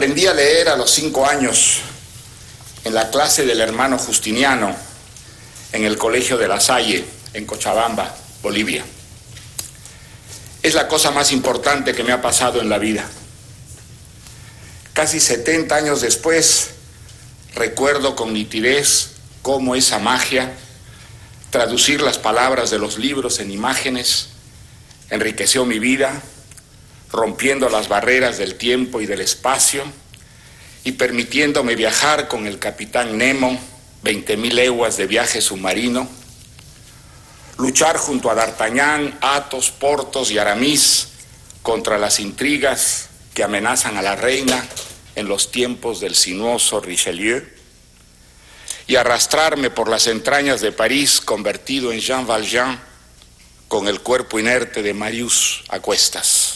Aprendí a leer a los 5 años en la clase del hermano Justiniano en el Colegio de La Salle, en Cochabamba, Bolivia. Es la cosa más importante que me ha pasado en la vida. Casi 70 años después, recuerdo con nitidez cómo esa magia, traducir las palabras de los libros en imágenes, enriqueció mi vida, rompiendo las barreras del tiempo y del espacio y permitiéndome viajar con el capitán Nemo, 20.000 leguas de viaje submarino, luchar junto a D'Artagnan, Athos, Porthos y Aramis contra las intrigas que amenazan a la reina en los tiempos del sinuoso Richelieu, y arrastrarme por las entrañas de París convertido en Jean Valjean con el cuerpo inerte de Marius a cuestas.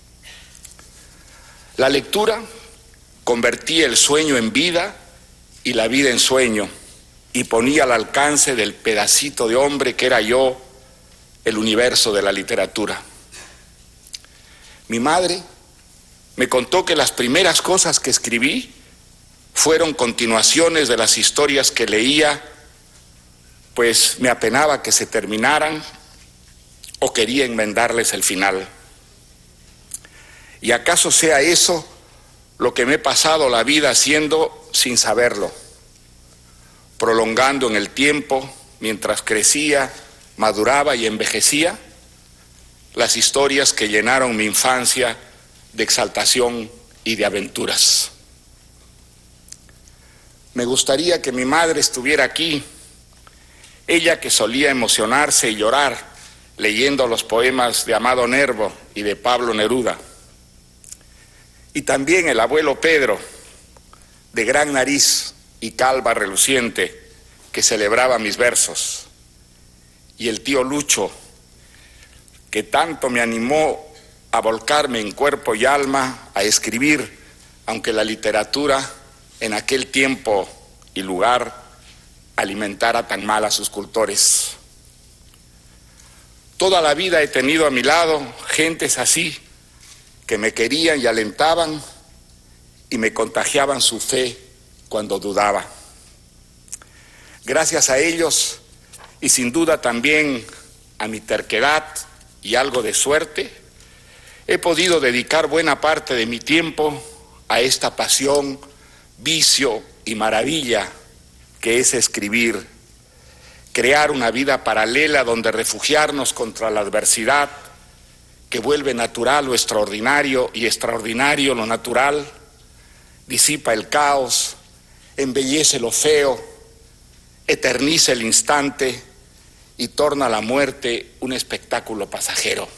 La lectura convertía el sueño en vida y la vida en sueño, y ponía al alcance del pedacito de hombre que era yo el universo de la literatura. Mi madre me contó que las primeras cosas que escribí fueron continuaciones de las historias que leía, pues me apenaba que se terminaran o quería enmendarles el final. ¿Y acaso sea eso lo que me he pasado la vida haciendo sin saberlo? Prolongando en el tiempo, mientras crecía, maduraba y envejecía, las historias que llenaron mi infancia de exaltación y de aventuras. Me gustaría que mi madre estuviera aquí, ella que solía emocionarse y llorar leyendo los poemas de Amado Nervo y de Pablo Neruda. Y también el abuelo Pedro, de gran nariz y calva reluciente, que celebraba mis versos. Y el tío Lucho, que tanto me animó a volcarme en cuerpo y alma a escribir, aunque la literatura en aquel tiempo y lugar alimentara tan mal a sus cultores. Toda la vida he tenido a mi lado gentes así, que me querían y alentaban y me contagiaban su fe cuando dudaba. Gracias a ellos, y sin duda también a mi terquedad y algo de suerte, he podido dedicar buena parte de mi tiempo a esta pasión, vicio y maravilla que es escribir, crear una vida paralela donde refugiarnos contra la adversidad que vuelve natural lo extraordinario y extraordinario lo natural, disipa el caos, embellece lo feo, eterniza el instante y torna la muerte un espectáculo pasajero.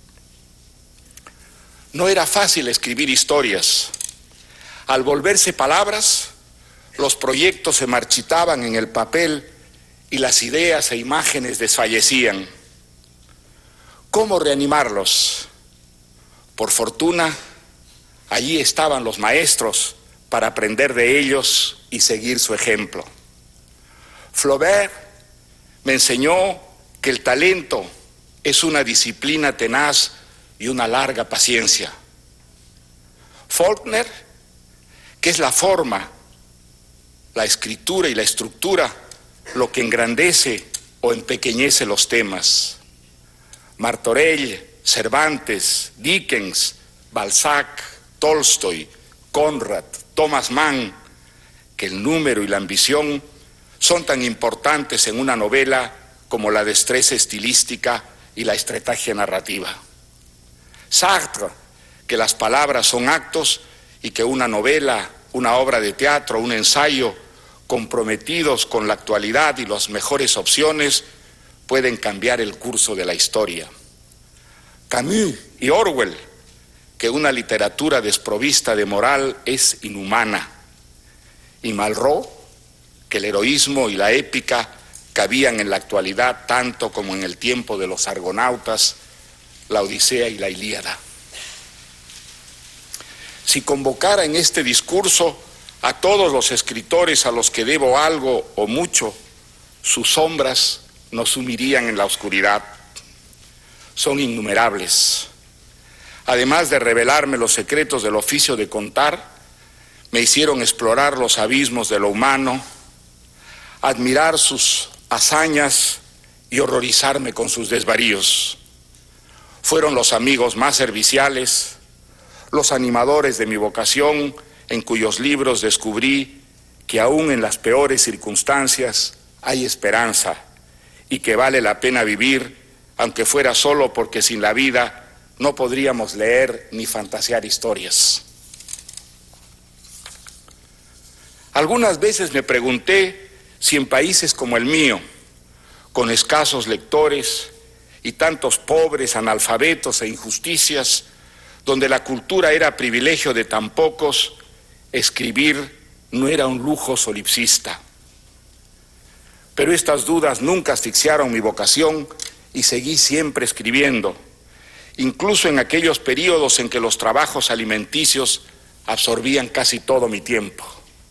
No era fácil escribir historias. Al volverse palabras, los proyectos se marchitaban en el papel y las ideas e imágenes desfallecían. ¿Cómo reanimarlos? Por fortuna, allí estaban los maestros para aprender de ellos y seguir su ejemplo. Flaubert me enseñó que el talento es una disciplina tenaz y una larga paciencia. Faulkner, que es la forma, la escritura y la estructura lo que engrandece o empequeñece los temas. Martorell, Cervantes, Dickens, Balzac, Tolstoy, Conrad, Thomas Mann, que el número y la ambición son tan importantes en una novela como la destreza estilística y la estrategia narrativa. Sartre, que las palabras son actos y que una novela, una obra de teatro, un ensayo comprometidos con la actualidad y las mejores opciones pueden cambiar el curso de la historia. Camus y Orwell, que una literatura desprovista de moral es inhumana. Y Malraux, que el heroísmo y la épica cabían en la actualidad tanto como en el tiempo de los argonautas, la Odisea y la Ilíada. Si convocara en este discurso a todos los escritores a los que debo algo o mucho, sus sombras nos sumirían en la oscuridad. Son innumerables. Además de revelarme los secretos del oficio de contar, me hicieron explorar los abismos de lo humano, admirar sus hazañas y horrorizarme con sus desvaríos. Fueron los amigos más serviciales, los animadores de mi vocación, en cuyos libros descubrí que aún en las peores circunstancias hay esperanza y que vale la pena vivir, aunque fuera solo porque sin la vida no podríamos leer ni fantasear historias. Algunas veces me pregunté si en países como el mío, con escasos lectores y tantos pobres, analfabetos e injusticias, donde la cultura era privilegio de tan pocos, escribir no era un lujo solipsista. Pero estas dudas nunca asfixiaron mi vocación y seguí siempre escribiendo, incluso en aquellos periodos en que los trabajos alimenticios absorbían casi todo mi tiempo.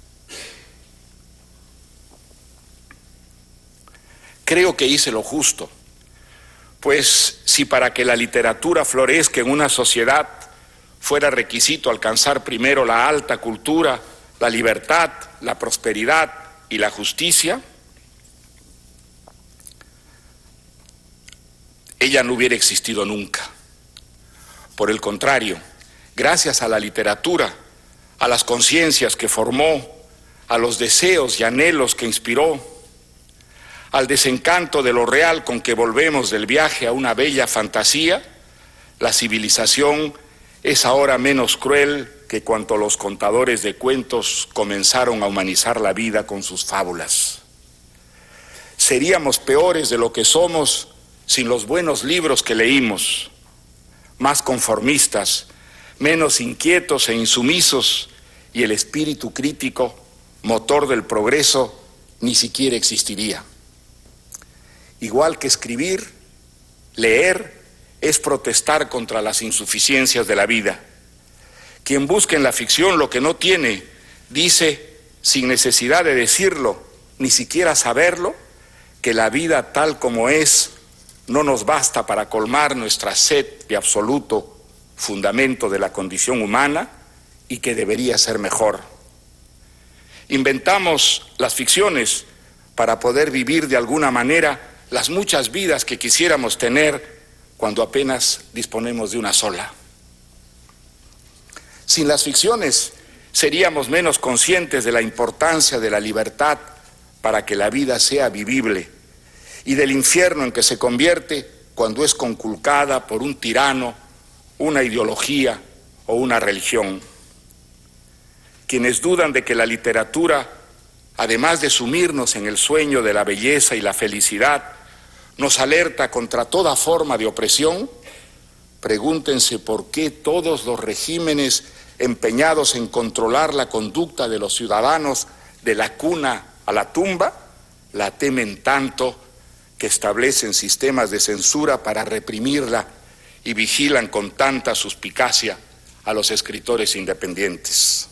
Creo que hice lo justo, pues si para que la literatura florezca en una sociedad fuera requisito alcanzar primero la alta cultura, la libertad, la prosperidad y la justicia, ella no hubiera existido nunca. Por el contrario, gracias a la literatura, a las conciencias que formó, a los deseos y anhelos que inspiró, al desencanto de lo real con que volvemos del viaje a una bella fantasía, la civilización es ahora menos cruel que cuando los contadores de cuentos comenzaron a humanizar la vida con sus fábulas. Seríamos peores de lo que somos sin los buenos libros que leímos, más conformistas, menos inquietos e insumisos, y el espíritu crítico, motor del progreso, ni siquiera existiría. Igual que escribir, leer es protestar contra las insuficiencias de la vida. Quien busca en la ficción lo que no tiene, dice, sin necesidad de decirlo, ni siquiera saberlo, que la vida tal como es no nos basta para colmar nuestra sed de absoluto fundamento de la condición humana y que debería ser mejor. Inventamos las ficciones para poder vivir de alguna manera las muchas vidas que quisiéramos tener cuando apenas disponemos de una sola. Sin las ficciones seríamos menos conscientes de la importancia de la libertad para que la vida sea vivible y del infierno en que se convierte cuando es conculcada por un tirano, una ideología o una religión. Quienes dudan de que la literatura, además de sumirnos en el sueño de la belleza y la felicidad, nos alerta contra toda forma de opresión, pregúntense por qué todos los regímenes empeñados en controlar la conducta de los ciudadanos de la cuna a la tumba, la temen tanto que establecen sistemas de censura para reprimirla y vigilan con tanta suspicacia a los escritores independientes.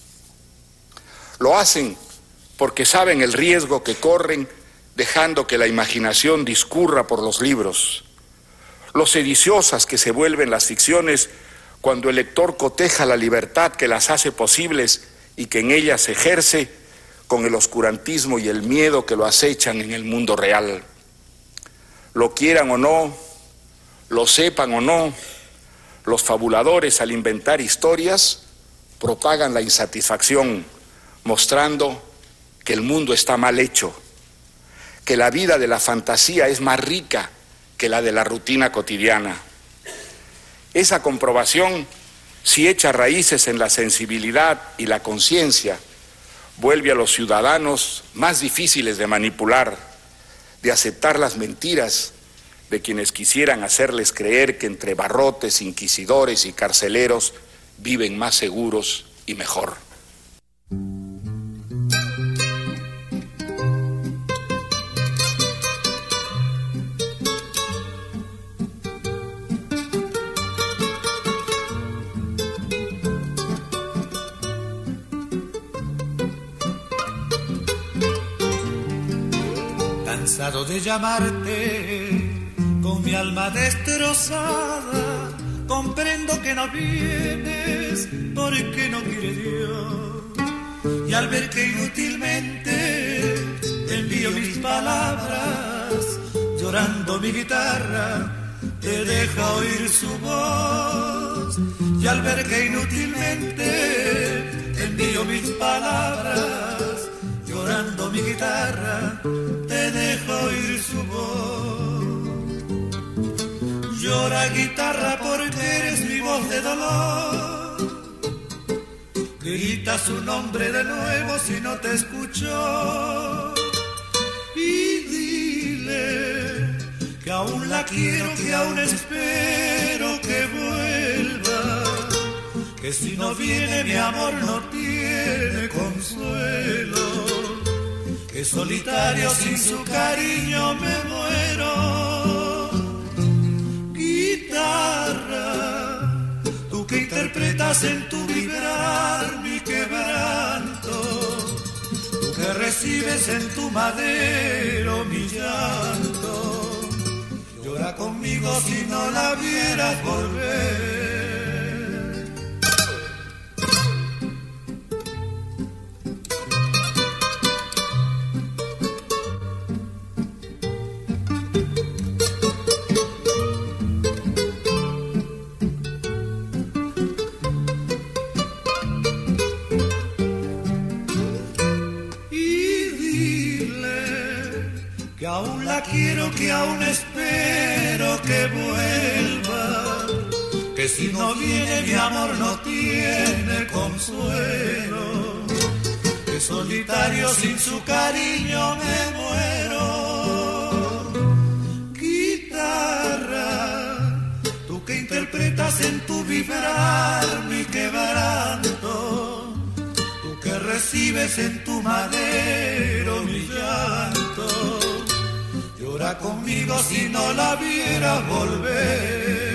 Lo hacen porque saben el riesgo que corren dejando que la imaginación discurra por los libros, lo sediciosas que se vuelven las ficciones cuando el lector coteja la libertad que las hace posibles y que en ellas se ejerce con el oscurantismo y el miedo que lo acechan en el mundo real. Lo quieran o no, lo sepan o no, los fabuladores al inventar historias propagan la insatisfacción, mostrando que el mundo está mal hecho, que la vida de la fantasía es más rica que la de la rutina cotidiana. Esa comprobación, si echa raíces en la sensibilidad y la conciencia, vuelve a los ciudadanos más difíciles de manipular, de aceptar las mentiras de quienes quisieran hacerles creer que entre barrotes, inquisidores y carceleros viven más seguros y mejor. Cansado de llamarte, con mi alma destrozada, comprendo que no vienes porque no quiere Dios. Y al ver que inútilmente envío mis palabras, llorando mi guitarra te deja oír su voz. Y al ver que inútilmente envío mis palabras, llorando mi guitarra te deja oír su voz. Llora guitarra porque eres mi voz de dolor. Grita su nombre de nuevo si no te escuchó. Y dile que aún la quiero, que aún espero que vuelva. Que si no viene mi amor no tiene consuelo. Que solitario sin su cariño me muero. Guitarra, tú que interpretas en tu vibrar mi quebranto, tú que recibes en tu madero mi llanto, llora conmigo si no la vieras volver. Que aún la quiero, que aún espero que vuelva. Que si no viene mi amor no tiene consuelo. Que solitario sin su cariño me muero. Guitarra, tú que interpretas en tu vibrar mi quebranto, tú que recibes en tu madero mi llanto, llora conmigo si no la vieras volver.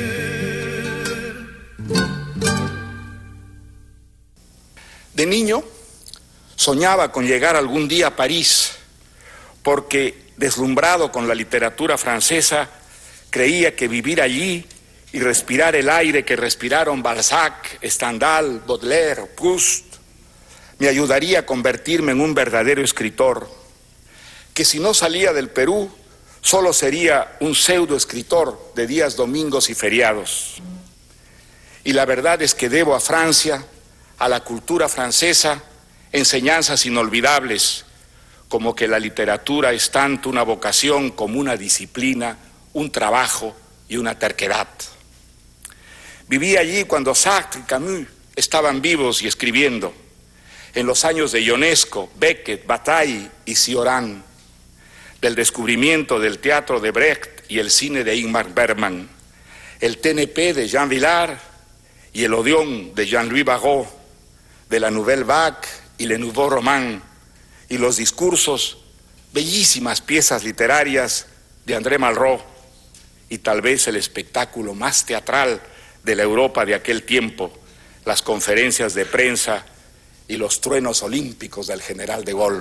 De niño soñaba con llegar algún día a París, porque deslumbrado con la literatura francesa, creía que vivir allí y respirar el aire que respiraron Balzac, Stendhal, Baudelaire, Proust, me ayudaría a convertirme en un verdadero escritor, que si no salía del Perú, solo sería un pseudoescritor de días domingos y feriados. Y la verdad es que debo a Francia, a la cultura francesa, enseñanzas inolvidables, como que la literatura es tanto una vocación como una disciplina, un trabajo y una terquedad. Viví allí cuando Sartre y Camus estaban vivos y escribiendo, en los años de Ionesco, Beckett, Bataille y Cioran, del descubrimiento del teatro de Brecht y el cine de Ingmar Bergman, el TNP de Jean Vilar y el Odeón de Jean-Louis Barrault, de la Nouvelle Vague y Le Nouveau Roman, y los discursos, bellísimas piezas literarias de André Malraux, y tal vez el espectáculo más teatral de la Europa de aquel tiempo, las conferencias de prensa y los truenos olímpicos del general de Gaulle.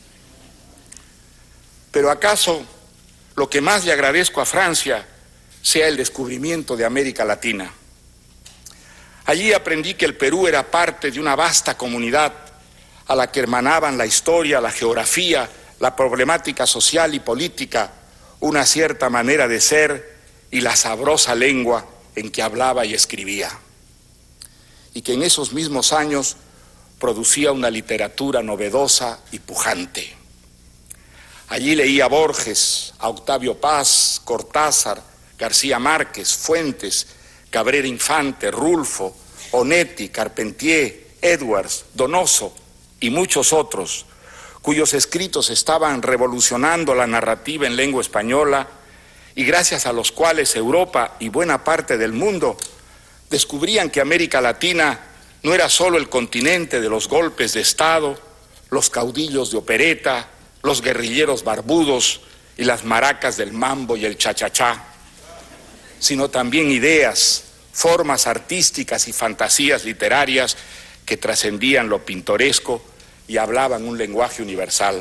Pero ¿acaso lo que más le agradezco a Francia sea el descubrimiento de América Latina? Allí aprendí que el Perú era parte de una vasta comunidad a la que hermanaban la historia, la geografía, la problemática social y política, una cierta manera de ser y la sabrosa lengua en que hablaba y escribía. Y que en esos mismos años producía una literatura novedosa y pujante. Allí leí a Borges, a Octavio Paz, Cortázar, García Márquez, Fuentes, Cabrera Infante, Rulfo, Onetti, Carpentier, Edwards, Donoso y muchos otros, cuyos escritos estaban revolucionando la narrativa en lengua española y gracias a los cuales Europa y buena parte del mundo descubrían que América Latina no era solo el continente de los golpes de Estado, los caudillos de opereta, los guerrilleros barbudos y las maracas del mambo y el cha-cha-cha, sino también ideas, formas artísticas y fantasías literarias que trascendían lo pintoresco y hablaban un lenguaje universal.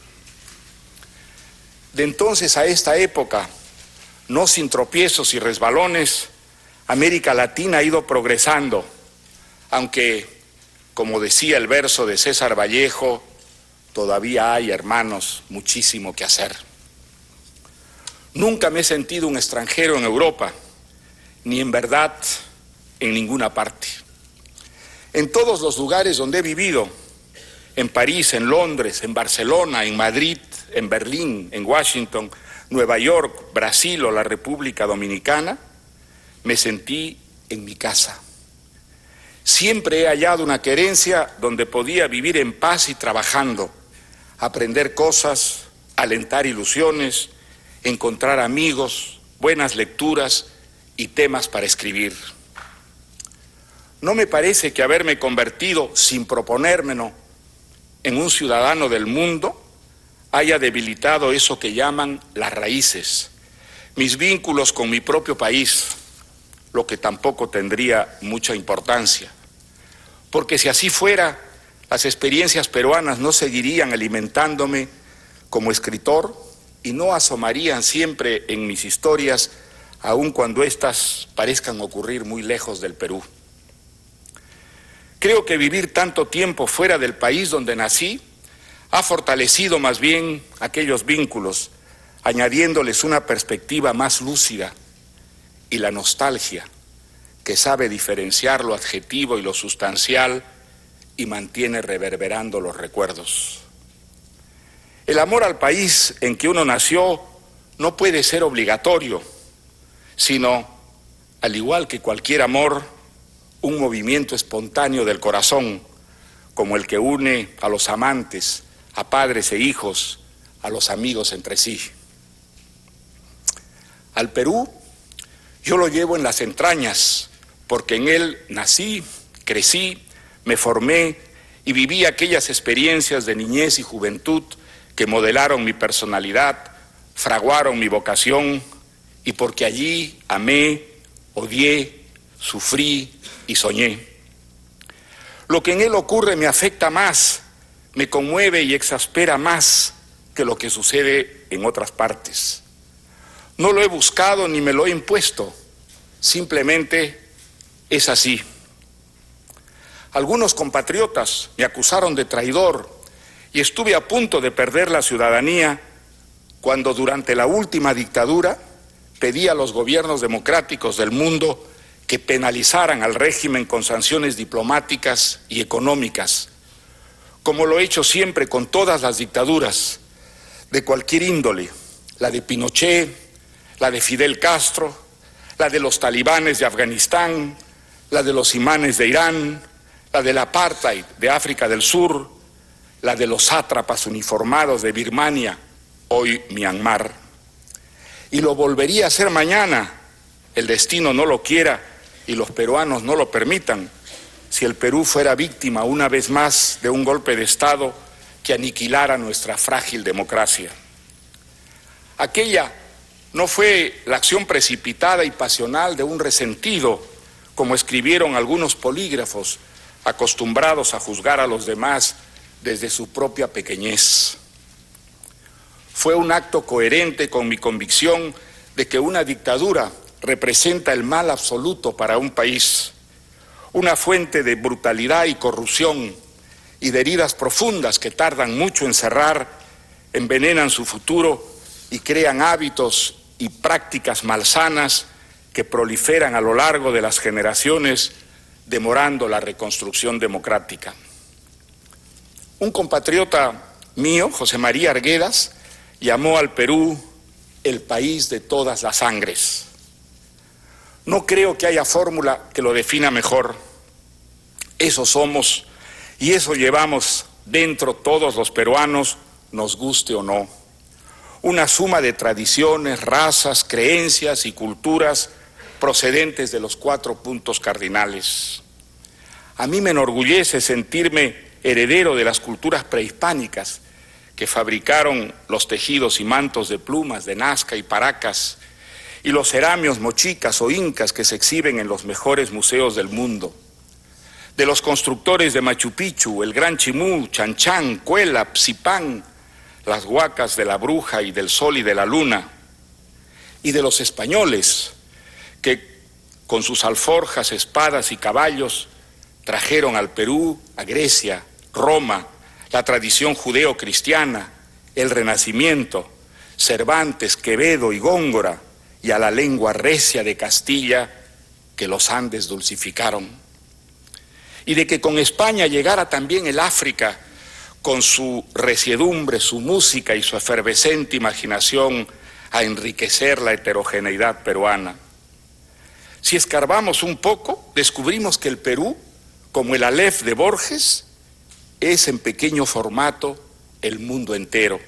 De entonces a esta época, no sin tropiezos y resbalones, América Latina ha ido progresando, aunque como decía el verso de César Vallejo, todavía hay, hermanos, muchísimo que hacer. Nunca me he sentido un extranjero en Europa, ni en verdad en ninguna parte. En todos los lugares donde he vivido, en París, en Londres, en Barcelona, en Madrid, en Berlín, en Washington, Nueva York, Brasil o la República Dominicana, me sentí en mi casa. Siempre he hallado una querencia donde podía vivir en paz y trabajando, aprender cosas, alentar ilusiones, encontrar amigos, buenas lecturas y temas para escribir. No me parece que haberme convertido, sin proponérmelo, en un ciudadano del mundo haya debilitado eso que llaman las raíces, mis vínculos con mi propio país, lo que tampoco tendría mucha importancia. Porque si así fuera, las experiencias peruanas no seguirían alimentándome como escritor y no asomarían siempre en mis historias, aun cuando éstas parezcan ocurrir muy lejos del Perú. Creo que vivir tanto tiempo fuera del país donde nací ha fortalecido más bien aquellos vínculos, añadiéndoles una perspectiva más lúcida, y la nostalgia, que sabe diferenciar lo adjetivo y lo sustancial y mantiene reverberando los recuerdos. El amor al país en que uno nació no puede ser obligatorio, sino, al igual que cualquier amor, un movimiento espontáneo del corazón, como el que une a los amantes, a padres e hijos, a los amigos entre sí. Al Perú yo lo llevo en las entrañas, porque en él nací, crecí, me formé y viví aquellas experiencias de niñez y juventud que modelaron mi personalidad, fraguaron mi vocación, y porque allí amé, odié, sufrí y soñé. Lo que en él ocurre me afecta más, me conmueve y exaspera más que lo que sucede en otras partes. No lo he buscado ni me lo he impuesto, simplemente es así. Algunos compatriotas me acusaron de traidor y estuve a punto de perder la ciudadanía cuando durante la última dictadura pedí a los gobiernos democráticos del mundo que penalizaran al régimen con sanciones diplomáticas y económicas, como lo he hecho siempre con todas las dictaduras de cualquier índole, la de Pinochet, la de Fidel Castro, la de los talibanes de Afganistán, la de los imanes de Irán, la del apartheid de África del Sur, la de los sátrapas uniformados de Birmania, hoy Myanmar. Y lo volvería a hacer mañana, el destino no lo quiera y los peruanos no lo permitan, si el Perú fuera víctima una vez más de un golpe de Estado que aniquilara nuestra frágil democracia. Aquella no fue la acción precipitada y pasional de un resentido, como escribieron algunos polígrafos acostumbrados a juzgar a los demás desde su propia pequeñez. Fue un acto coherente con mi convicción de que una dictadura representa el mal absoluto para un país, una fuente de brutalidad y corrupción y de heridas profundas que tardan mucho en cerrar, envenenan su futuro y crean hábitos y prácticas malsanas que proliferan a lo largo de las generaciones, demorando la reconstrucción democrática. Un compatriota mío, José María Arguedas, llamó al Perú el país de todas las sangres. No creo que haya fórmula que lo defina mejor. Eso somos y eso llevamos dentro todos los peruanos, nos guste o no. Una suma de tradiciones, razas, creencias y culturas procedentes de los 4 puntos cardinales. A mí me enorgullece sentirme heredero de las culturas prehispánicas que fabricaron los tejidos y mantos de plumas de Nazca y Paracas y los ceramios mochicas o incas que se exhiben en los mejores museos del mundo. De los constructores de Machu Picchu, el Gran Chimú, Chan Chan, Cuela, Psipán, las huacas de la Bruja y del Sol y de la Luna, y de los españoles que con sus alforjas, espadas y caballos trajeron al Perú, a Grecia, Roma, la tradición judeo-cristiana, el Renacimiento, Cervantes, Quevedo y Góngora, y a la lengua recia de Castilla que los Andes dulcificaron. Y de que con España llegara también el África, con su resiedumbre, su música y su efervescente imaginación a enriquecer la heterogeneidad peruana. Si escarbamos un poco, descubrimos que el Perú, como el Aleph de Borges, es en pequeño formato el mundo entero.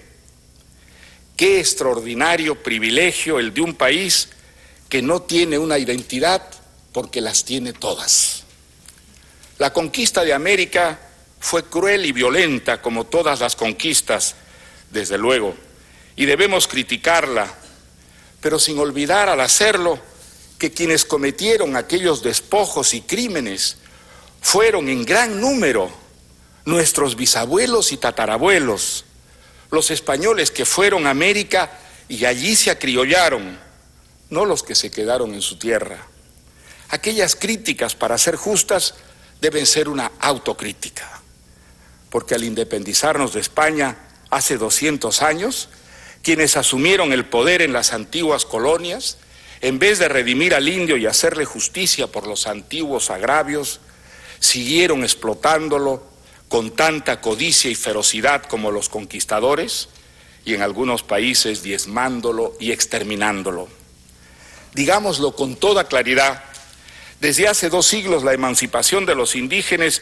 Qué extraordinario privilegio el de un país que no tiene una identidad porque las tiene todas. La conquista de América fue cruel y violenta como todas las conquistas, desde luego, y debemos criticarla, pero sin olvidar al hacerlo que quienes cometieron aquellos despojos y crímenes fueron en gran número nuestros bisabuelos y tatarabuelos, los españoles que fueron a América y allí se acriollaron, no los que se quedaron en su tierra. Aquellas críticas, para ser justas, deben ser una autocrítica, porque al independizarnos de España hace 200 años, quienes asumieron el poder en las antiguas colonias, en vez de redimir al indio y hacerle justicia por los antiguos agravios, siguieron explotándolo con tanta codicia y ferocidad como los conquistadores, y en algunos países diezmándolo y exterminándolo. Digámoslo con toda claridad, desde hace 2 siglos la emancipación de los indígenas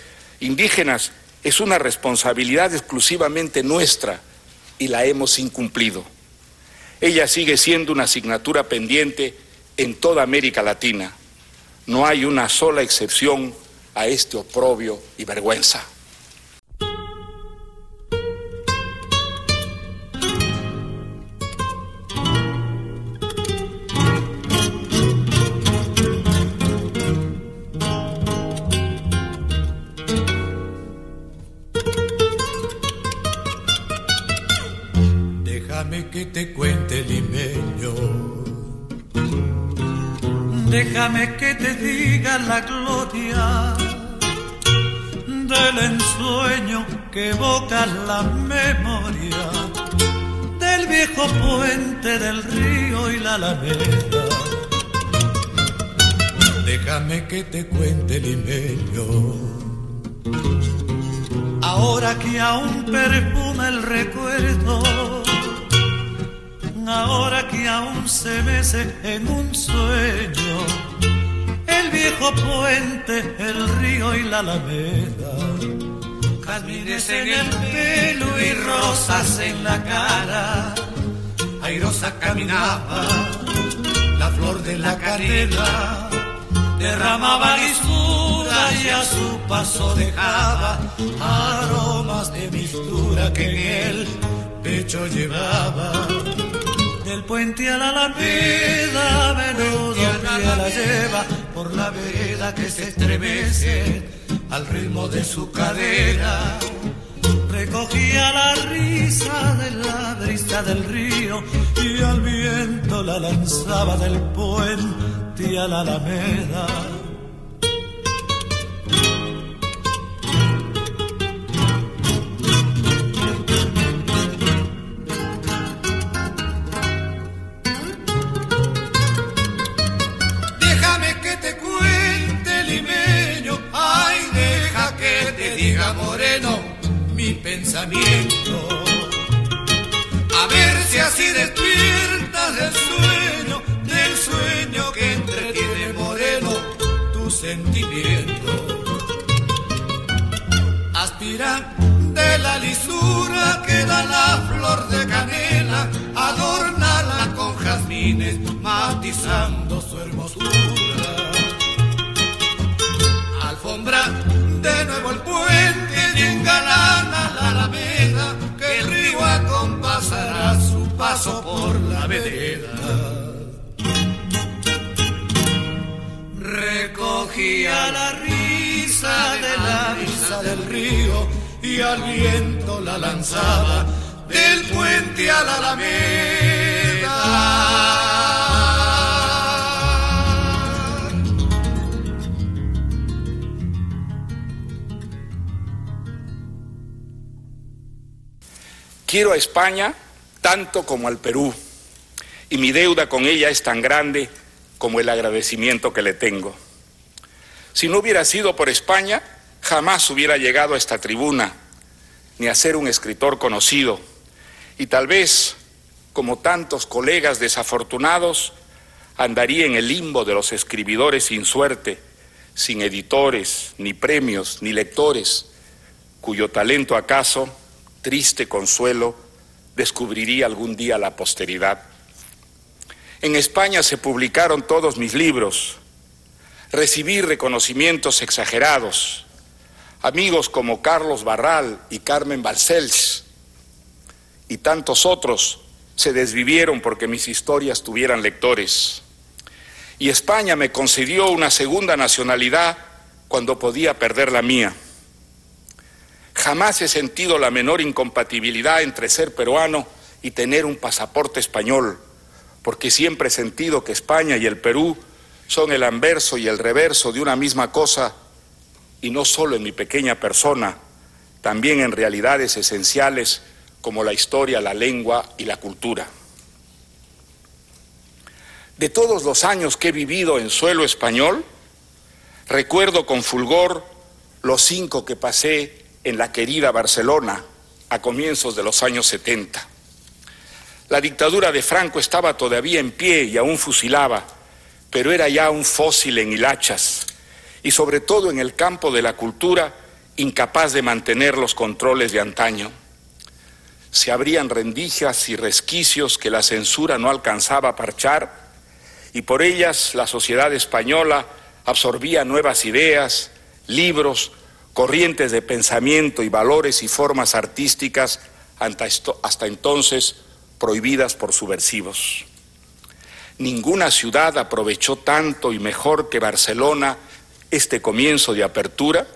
es una responsabilidad exclusivamente nuestra y la hemos incumplido. Ella sigue siendo una asignatura pendiente en toda América Latina. No hay una sola excepción a este oprobio y vergüenza. Déjame que te cuente, limeño. Déjame que te diga la gloria del ensueño que evoca la memoria del viejo puente del río y la alameda. Déjame que te cuente, limeño. Ahora que aún perfuma el recuerdo, ahora que aún se mece en un sueño el viejo puente, el río y la alameda. Jazmines en el pelo y rosas en la cara, airosa caminaba la flor de la canela, derramaba lisura y a su paso dejaba aromas de mistura que en el pecho llevaba. Del puente a la alameda, menudo pie la lleva por la vereda que se estremece al ritmo de su cadera. Recogía la risa de la brisa del río y al viento la lanzaba del puente a la alameda. Moreno, mi pensamiento, a ver si así despiertas del sueño que entretiene, moreno, tu sentimiento. Aspira de la lisura que da la flor de canela, adórnala con jazmines, matizando su hermosura. Alfombra de nuevo el puente y engalana la alameda, que el río acompasará su paso por la vereda. Recogía la risa de la brisa del río y al viento la lanzaba del puente a la alameda. Quiero a España tanto como al Perú, y mi deuda con ella es tan grande como el agradecimiento que le tengo. Si no hubiera sido por España, jamás hubiera llegado a esta tribuna, ni a ser un escritor conocido, y tal vez, como tantos colegas desafortunados, andaría en el limbo de los escribidores sin suerte, sin editores, ni premios, ni lectores, cuyo talento acaso, triste consuelo, descubriría algún día la posteridad. En España se publicaron todos mis libros, recibí reconocimientos exagerados, amigos como Carlos Barral y Carmen Balcells y tantos otros se desvivieron porque mis historias tuvieran lectores. Y España me concedió una segunda nacionalidad cuando podía perder la mía. Jamás he sentido la menor incompatibilidad entre ser peruano y tener un pasaporte español, porque siempre he sentido que España y el Perú son el anverso y el reverso de una misma cosa, y no solo en mi pequeña persona, también en realidades esenciales como la historia, la lengua y la cultura. De todos los años que he vivido en suelo español, recuerdo con fulgor los 5 que pasé en la querida Barcelona a comienzos de los años 70. La dictadura de Franco estaba todavía en pie y aún fusilaba, pero era ya un fósil en hilachas y sobre todo en el campo de la cultura incapaz de mantener los controles de antaño. Se abrían rendijas y resquicios que la censura no alcanzaba a parchar y por ellas la sociedad española absorbía nuevas ideas, libros, corrientes de pensamiento y valores y formas artísticas hasta entonces prohibidas por subversivos. Ninguna ciudad aprovechó tanto y mejor que Barcelona este comienzo de apertura,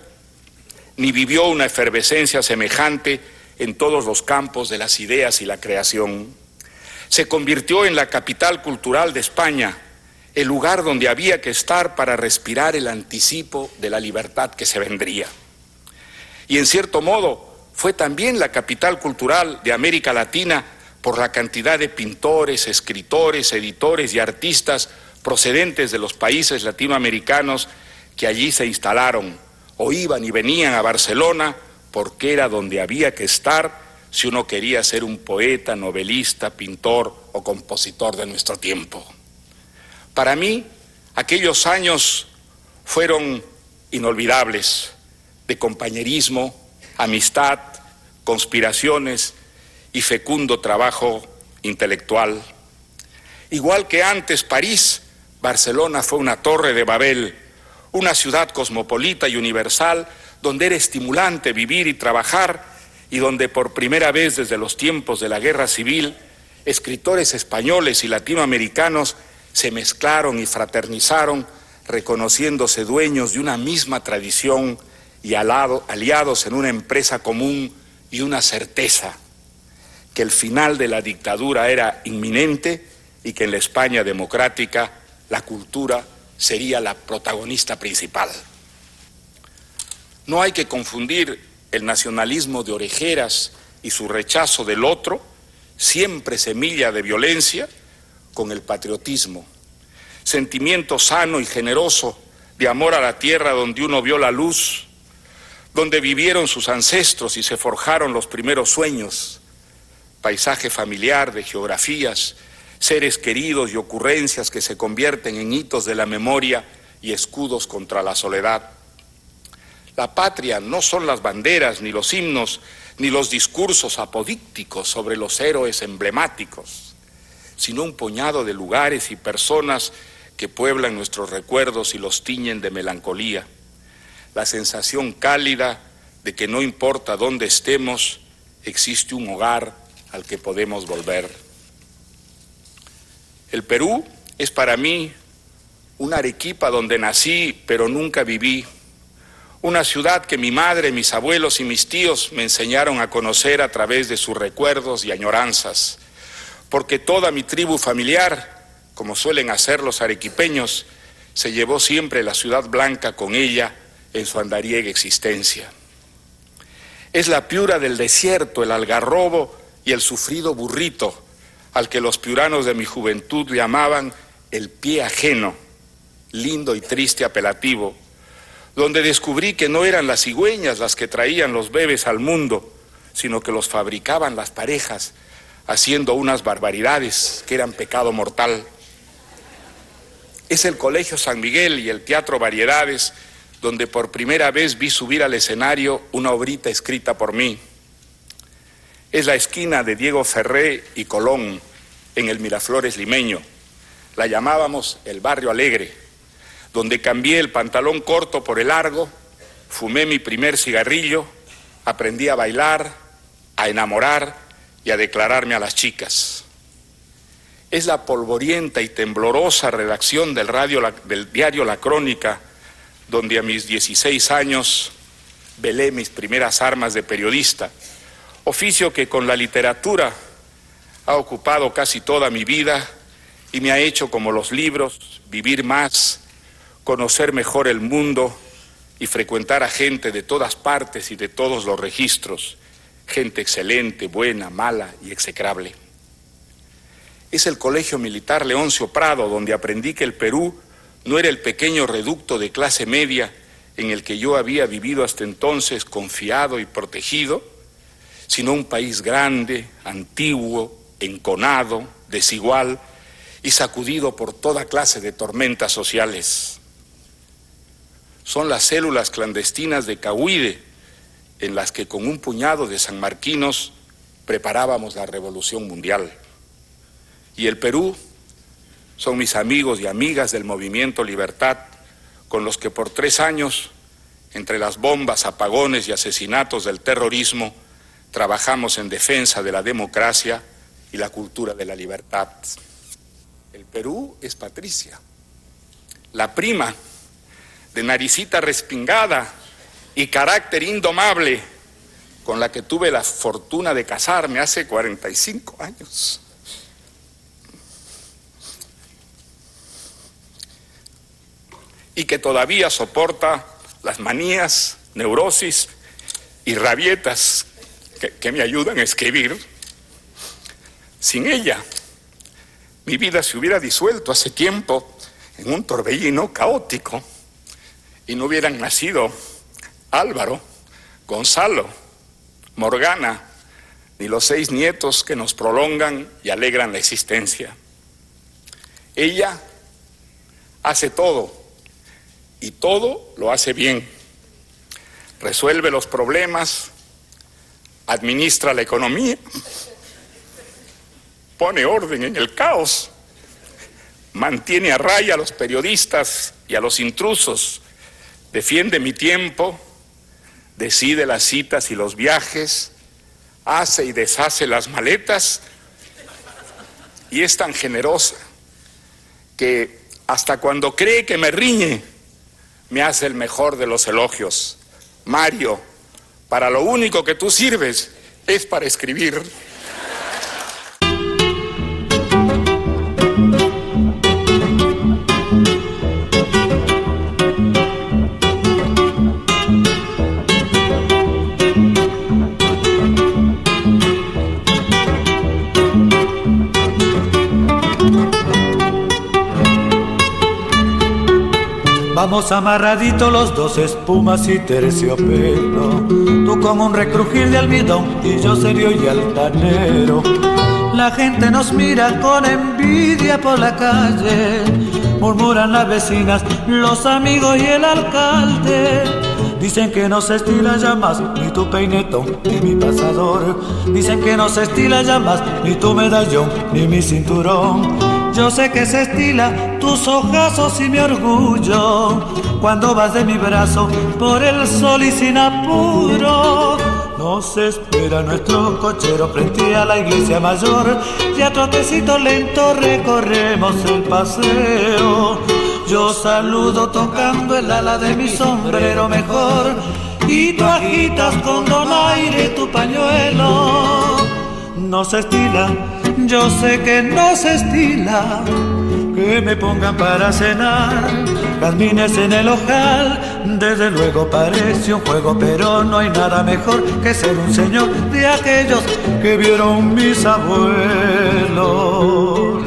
ni vivió una efervescencia semejante en todos los campos de las ideas y la creación. Se convirtió en la capital cultural de España, el lugar donde había que estar para respirar el anticipo de la libertad que se vendría. Y en cierto modo fue también la capital cultural de América Latina por la cantidad de pintores, escritores, editores y artistas procedentes de los países latinoamericanos que allí se instalaron o iban y venían a Barcelona porque era donde había que estar si uno quería ser un poeta, novelista, pintor o compositor de nuestro tiempo. Para mí, aquellos años fueron inolvidables, de compañerismo, amistad, conspiraciones y fecundo trabajo intelectual. Igual que antes París, Barcelona fue una torre de Babel, una ciudad cosmopolita y universal donde era estimulante vivir y trabajar y donde por primera vez desde los tiempos de la Guerra Civil, escritores españoles y latinoamericanos se mezclaron y fraternizaron, reconociéndose dueños de una misma tradición y aliados en una empresa común y una certeza, que el final de la dictadura era inminente y que en la España democrática la cultura sería la protagonista principal. No hay que confundir el nacionalismo de orejeras y su rechazo del otro, siempre semilla de violencia, con el patriotismo, sentimiento sano y generoso de amor a la tierra donde uno vio la luz, donde vivieron sus ancestros y se forjaron los primeros sueños, paisaje familiar de geografías, seres queridos y ocurrencias que se convierten en hitos de la memoria y escudos contra la soledad. La patria no son las banderas, ni los himnos, ni los discursos apodícticos sobre los héroes emblemáticos, sino un puñado de lugares y personas que pueblan nuestros recuerdos y los tiñen de melancolía. La sensación cálida de que no importa dónde estemos, existe un hogar al que podemos volver. El Perú es para mí una Arequipa donde nací, pero nunca viví. Una ciudad que mi madre, mis abuelos y mis tíos me enseñaron a conocer a través de sus recuerdos y añoranzas, porque toda mi tribu familiar, como suelen hacer los arequipeños, se llevó siempre la ciudad blanca con ella en su andariega existencia. Es la Piura del desierto, el algarrobo y el sufrido burrito, al que los piuranos de mi juventud llamaban el pie ajeno, lindo y triste apelativo, donde descubrí que no eran las cigüeñas las que traían los bebés al mundo, sino que los fabricaban las parejas, haciendo unas barbaridades que eran pecado mortal. Es el Colegio San Miguel y el Teatro Variedades donde por primera vez vi subir al escenario una obrita escrita por mí. Es la esquina de Diego Ferré y Colón, en el Miraflores limeño. La llamábamos el Barrio Alegre, donde cambié el pantalón corto por el largo, fumé mi primer cigarrillo, aprendí a bailar, a enamorar y a declararme a las chicas. Es la polvorienta y temblorosa redacción del diario La Crónica, donde a mis 16 años velé mis primeras armas de periodista, oficio que con la literatura ha ocupado casi toda mi vida y me ha hecho, como los libros, vivir más, conocer mejor el mundo y frecuentar a gente de todas partes y de todos los registros, gente excelente, buena, mala y execrable. Es el Colegio Militar Leoncio Prado, donde aprendí que el Perú no era el pequeño reducto de clase media en el que yo había vivido hasta entonces confiado y protegido, sino un país grande, antiguo, enconado, desigual y sacudido por toda clase de tormentas sociales. Son las células clandestinas de Cahuide, en las que con un puñado de sanmarquinos preparábamos la revolución mundial. Y el Perú son mis amigos y amigas del Movimiento Libertad, con los que por 3 años, entre las bombas, apagones y asesinatos del terrorismo, trabajamos en defensa de la democracia y la cultura de la libertad. El Perú es Patricia, la prima de naricita respingada y carácter indomable, con la que tuve la fortuna de casarme hace 45 años. Y que todavía soporta las manías, neurosis y rabietas que me ayudan a escribir. Sin ella, mi vida se hubiera disuelto hace tiempo en un torbellino caótico y no hubieran nacido Álvaro, Gonzalo, Morgana, ni los 6 nietos que nos prolongan y alegran la existencia. Ella hace todo, y todo lo hace bien. Resuelve los problemas, administra la economía, pone orden en el caos, mantiene a raya a los periodistas y a los intrusos, defiende mi tiempo, decide las citas y los viajes, hace y deshace las maletas y es tan generosa que hasta cuando cree que me riñe, me hace el mejor de los elogios. Mario, para lo único que tú sirves es para escribir. Vamos amarraditos los dos, espumas y terciopelo, tú como un recrujir de almidón y yo serio y altanero. La gente nos mira con envidia por la calle, murmuran las vecinas, los amigos y el alcalde. Dicen que no se estila ya más ni tu peinetón ni mi pasador. Dicen que no se estila ya más ni tu medallón ni mi cinturón. Yo sé que se estila tus ojazos y mi orgullo cuando vas de mi brazo por el sol y sin apuro. Nos espera nuestro cochero frente a la iglesia mayor y a trotecito lento recorremos el paseo. Yo saludo tocando el ala de mi sombrero mejor y tú agitas con donaire tu pañuelo. No se estila, yo sé que no se estila, que me pongan para cenar jazmines en el ojal. Desde luego parece un juego, pero no hay nada mejor que ser un señor de aquellos que vieron mis abuelos.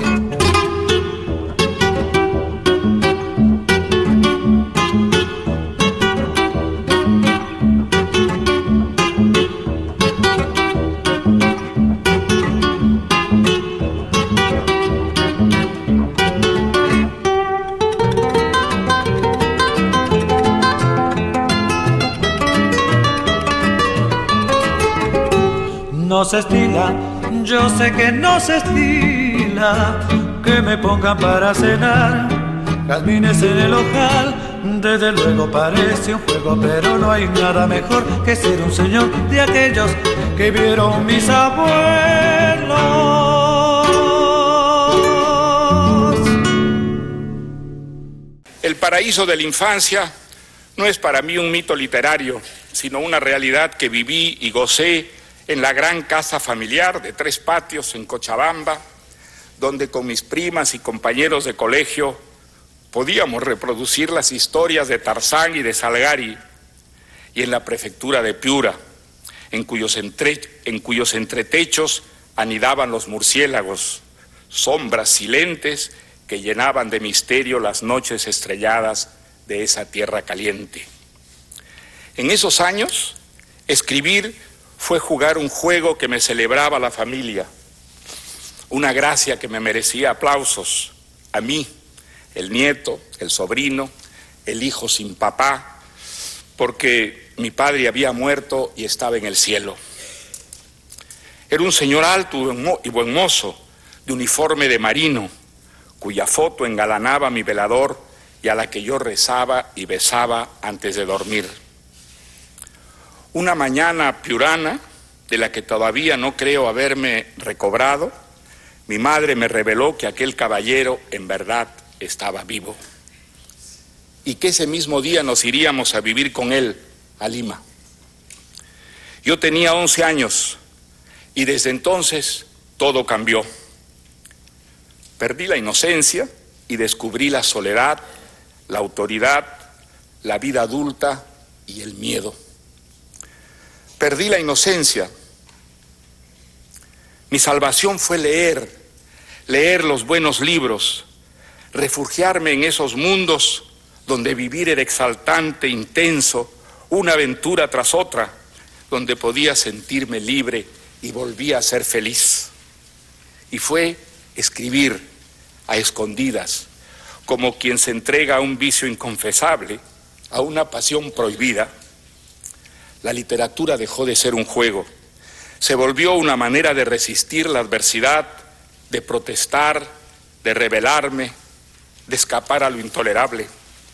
No se estila, yo sé que no se estila, que me pongan para cenar jazmines en el ojal. Desde luego parece un juego, pero no hay nada mejor que ser un señor de aquellos que vieron mis abuelos. El paraíso de la infancia no es para mí un mito literario, sino una realidad que viví y gocé en la gran casa familiar de 3 patios en Cochabamba, donde con mis primas y compañeros de colegio podíamos reproducir las historias de Tarzán y de Salgari, y en la prefectura de Piura, en cuyos entretechos anidaban los murciélagos, sombras silentes que llenaban de misterio las noches estrelladas de esa tierra caliente. En esos años, escribir fue jugar un juego que me celebraba la familia, una gracia que me merecía aplausos, a mí, el nieto, el sobrino, el hijo sin papá, porque mi padre había muerto y estaba en el cielo. Era un señor alto y buen mozo, de uniforme de marino, cuya foto engalanaba mi velador y a la que yo rezaba y besaba antes de dormir. Una mañana piurana, de la que todavía no creo haberme recobrado, mi madre me reveló que aquel caballero en verdad estaba vivo y que ese mismo día nos iríamos a vivir con él a Lima. Yo tenía 11 años y desde entonces todo cambió. Perdí la inocencia y descubrí la soledad, la autoridad, la vida adulta y el miedo. Perdí la inocencia. Mi salvación fue leer los buenos libros, refugiarme en esos mundos donde vivir era exaltante, intenso, una aventura tras otra, donde podía sentirme libre y volvía a ser feliz. Y fue escribir a escondidas, como quien se entrega a un vicio inconfesable, a una pasión prohibida. La literatura dejó de ser un juego, se volvió una manera de resistir la adversidad, de protestar, de rebelarme, de escapar a lo intolerable,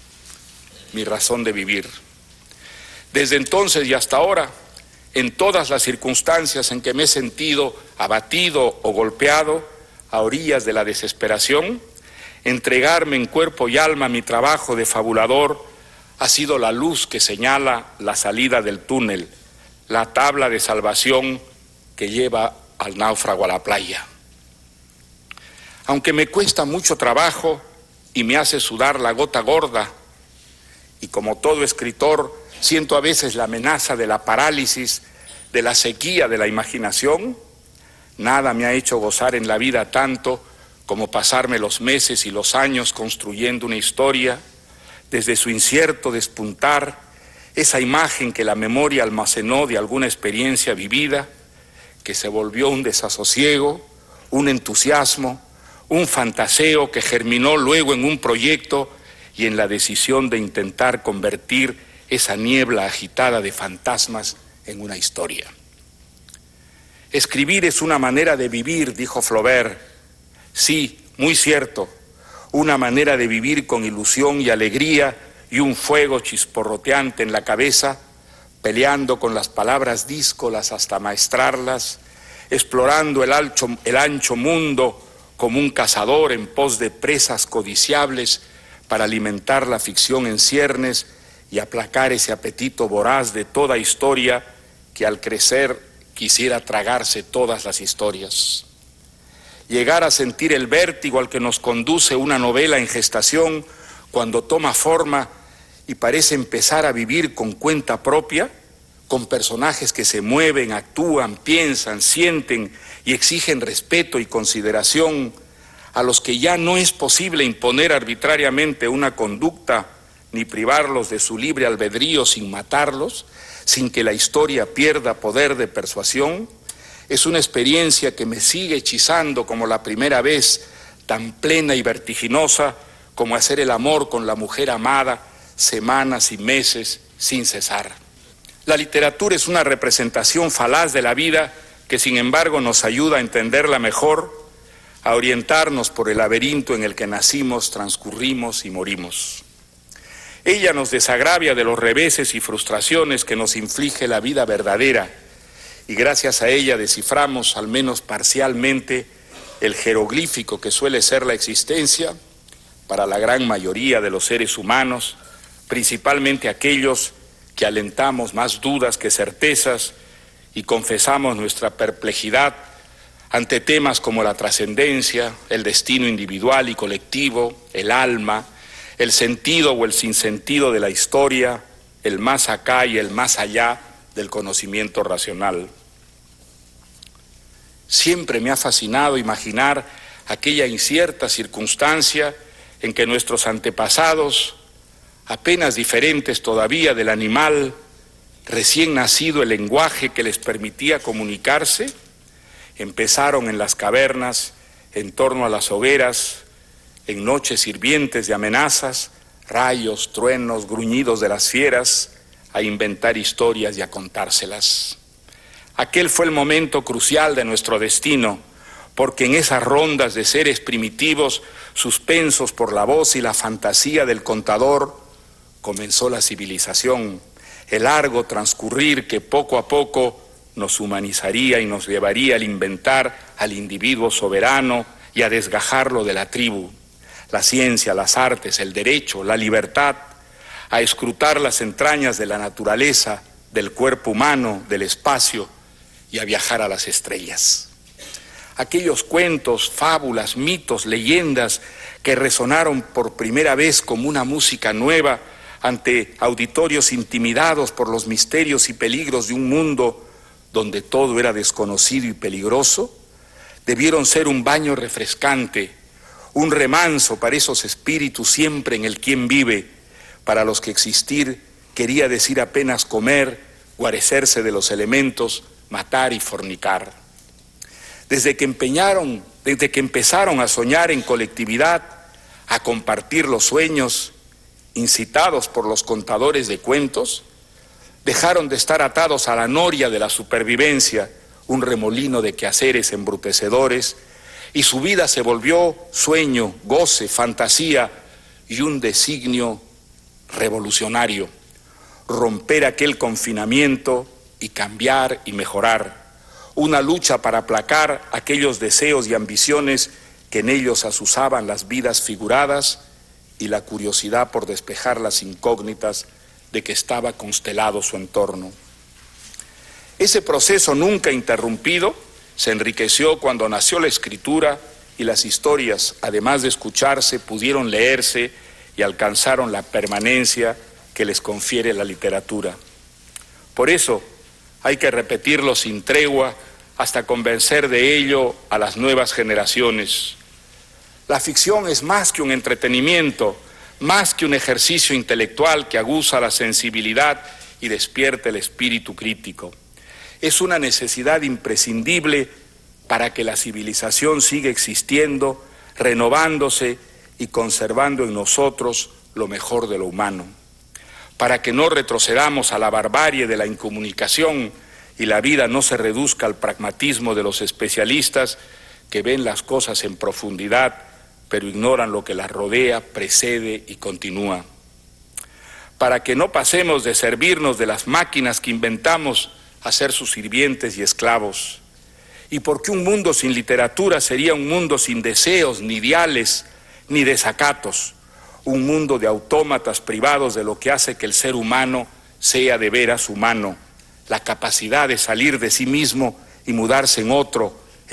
mi razón de vivir. Desde entonces y hasta ahora, en todas las circunstancias en que me he sentido abatido o golpeado a orillas de la desesperación, entregarme en cuerpo y alma a mi trabajo de fabulador ha sido la luz que señala la salida del túnel, la tabla de salvación que lleva al náufrago a la playa. Aunque me cuesta mucho trabajo y me hace sudar la gota gorda, y como todo escritor siento a veces la amenaza de la parálisis, de la sequía de la imaginación, nada me ha hecho gozar en la vida tanto como pasarme los meses y los años construyendo una historia, desde su incierto despuntar, esa imagen que la memoria almacenó de alguna experiencia vivida, que se volvió un desasosiego, un entusiasmo, un fantaseo que germinó luego en un proyecto y en la decisión de intentar convertir esa niebla agitada de fantasmas en una historia. Escribir es una manera de vivir, dijo Flaubert. Sí, muy cierto, una manera de vivir con ilusión y alegría y un fuego chisporroteante en la cabeza, peleando con las palabras díscolas hasta maestrarlas, explorando el ancho mundo como un cazador en pos de presas codiciables para alimentar la ficción en ciernes y aplacar ese apetito voraz de toda historia que al crecer quisiera tragarse todas las historias. Llegar a sentir el vértigo al que nos conduce una novela en gestación cuando toma forma y parece empezar a vivir con cuenta propia, con personajes que se mueven, actúan, piensan, sienten y exigen respeto y consideración, a los que ya no es posible imponer arbitrariamente una conducta ni privarlos de su libre albedrío sin matarlos, sin que la historia pierda poder de persuasión, es una experiencia que me sigue hechizando como la primera vez, tan plena y vertiginosa como hacer el amor con la mujer amada semanas y meses sin cesar. La literatura es una representación falaz de la vida que sin embargo nos ayuda a entenderla mejor, a orientarnos por el laberinto en el que nacimos, transcurrimos y morimos. Ella nos desagravia de los reveses y frustraciones que nos inflige la vida verdadera, y gracias a ella desciframos, al menos parcialmente, el jeroglífico que suele ser la existencia para la gran mayoría de los seres humanos, principalmente aquellos que alentamos más dudas que certezas y confesamos nuestra perplejidad ante temas como la trascendencia, el destino individual y colectivo, el alma, el sentido o el sinsentido de la historia, el más acá y el más allá del conocimiento racional. Siempre me ha fascinado imaginar aquella incierta circunstancia en que nuestros antepasados, apenas diferentes todavía del animal, recién nacido el lenguaje que les permitía comunicarse, empezaron en las cavernas, en torno a las hogueras, en noches hirvientes de amenazas, rayos, truenos, gruñidos de las fieras, a inventar historias y a contárselas. Aquel fue el momento crucial de nuestro destino, porque en esas rondas de seres primitivos, suspensos por la voz y la fantasía del contador, comenzó la civilización, el largo transcurrir que poco a poco nos humanizaría y nos llevaría al inventar al individuo soberano y a desgajarlo de la tribu, la ciencia, las artes, el derecho, la libertad, a escrutar las entrañas de la naturaleza, del cuerpo humano, del espacio y a viajar a las estrellas. Aquellos cuentos, fábulas, mitos, leyendas que resonaron por primera vez como una música nueva ante auditorios intimidados por los misterios y peligros de un mundo donde todo era desconocido y peligroso, debieron ser un baño refrescante, un remanso para esos espíritus siempre en el quién vive, para los que existir quería decir apenas comer, guarecerse de los elementos, matar y fornicar. Desde que empezaron a soñar en colectividad, a compartir los sueños, incitados por los contadores de cuentos, dejaron de estar atados a la noria de la supervivencia, un remolino de quehaceres embrutecedores, y su vida se volvió sueño, goce, fantasía y un designio revolucionario, romper aquel confinamiento y cambiar y mejorar, una lucha para aplacar aquellos deseos y ambiciones que en ellos azuzaban las vidas figuradas y la curiosidad por despejar las incógnitas de que estaba constelado su entorno. Ese proceso nunca interrumpido se enriqueció cuando nació la escritura y las historias, además de escucharse, pudieron leerse y alcanzaron la permanencia que les confiere la literatura. Por eso hay que repetirlo sin tregua hasta convencer de ello a las nuevas generaciones. La ficción es más que un entretenimiento, más que un ejercicio intelectual que aguza la sensibilidad y despierta el espíritu crítico. Es una necesidad imprescindible para que la civilización siga existiendo, renovándose y conservando en nosotros lo mejor de lo humano, para que no retrocedamos a la barbarie de la incomunicación y la vida no se reduzca al pragmatismo de los especialistas que ven las cosas en profundidad, pero ignoran lo que las rodea, precede y continúa. Para que no pasemos de servirnos de las máquinas que inventamos a ser sus sirvientes y esclavos. Y porque un mundo sin literatura sería un mundo sin deseos, ni ideales, ni desacatos, un mundo de autómatas privados de lo que hace que el ser humano sea de veras humano, la capacidad de salir de sí mismo y mudarse en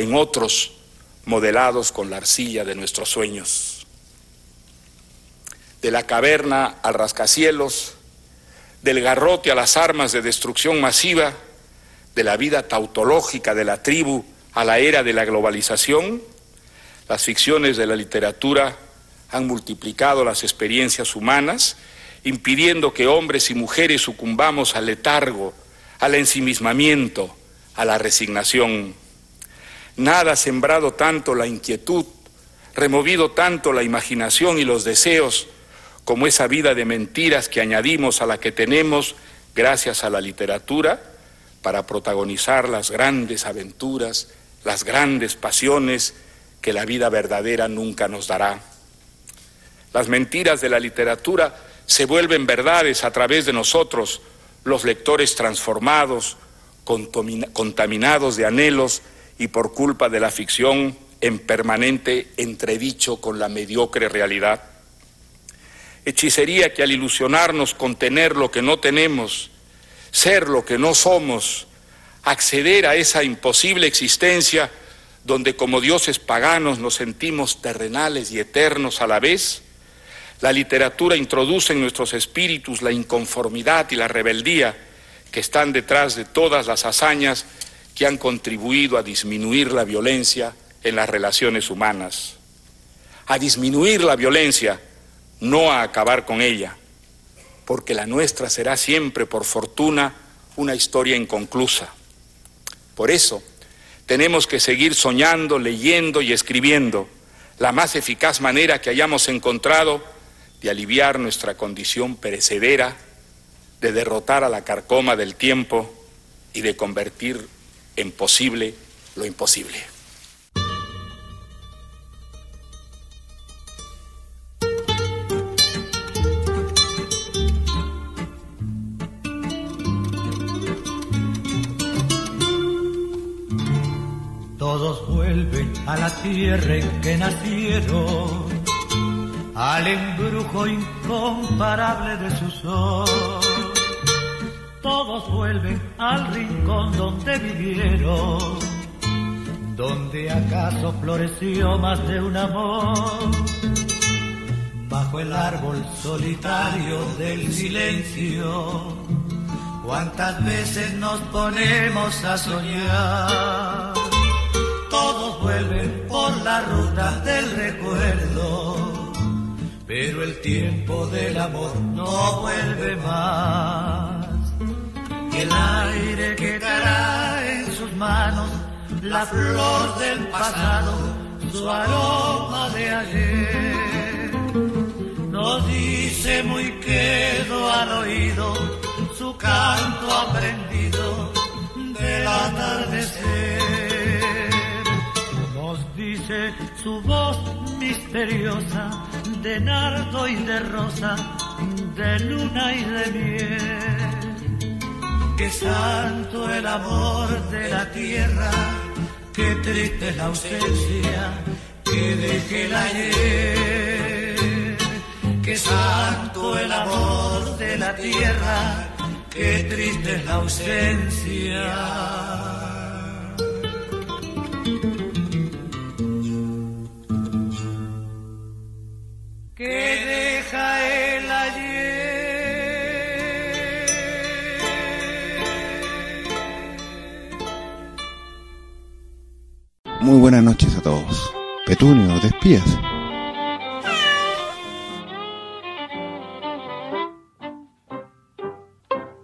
otros, modelados con la arcilla de nuestros sueños. de la caverna al rascacielos, del garrote a las armas de destrucción masiva, de la vida tautológica de la tribu a la era de la globalización, las ficciones de la literatura han multiplicado las experiencias humanas, impidiendo que hombres y mujeres sucumbamos al letargo, al ensimismamiento, a la resignación. Nada ha sembrado tanto la inquietud, removido tanto la imaginación y los deseos, como esa vida de mentiras que añadimos a la que tenemos gracias a la literatura para protagonizar las grandes aventuras, las grandes pasiones que la vida verdadera nunca nos dará. Las mentiras de la literatura se vuelven verdades a través de nosotros, los lectores transformados, contaminados de anhelos y por culpa de la ficción en permanente entredicho con la mediocre realidad. Hechicería que al ilusionarnos con tener lo que no tenemos, ser lo que no somos, acceder a esa imposible existencia donde como dioses paganos nos sentimos terrenales y eternos a la vez, la literatura introduce en nuestros espíritus la inconformidad y la rebeldía que están detrás de todas las hazañas que han contribuido a disminuir la violencia en las relaciones humanas. A disminuir la violencia, no a acabar con ella, porque la nuestra será siempre, por fortuna, una historia inconclusa. Por eso, tenemos que seguir soñando, leyendo y escribiendo, la más eficaz manera que hayamos encontrado de aliviar nuestra condición perecedera, de derrotar a la carcoma del tiempo y de convertir en posible lo imposible. Todos vuelven a la tierra en que nacieron, al embrujo incomparable de su sol. Todos vuelven al rincón donde vivieron, donde acaso floreció más de un amor. Bajo el árbol solitario del silencio, cuántas veces nos ponemos a soñar. Todos vuelven por la ruta del recuerdo, pero el tiempo del amor no vuelve más. Y el aire quedará en sus manos, la flor del pasado, su aroma de ayer. Nos dice muy quedo al oído su canto aprendido del atardecer. Nos dice su voz misteriosa de nardo y de rosa, de luna y de miel. Qué santo el amor de la tierra, qué triste la ausencia que deje el ayer. Qué santo el amor de la tierra, qué triste es la ausencia que deja el ayer. Muy buenas noches a todos. Petunio, ¿te espías?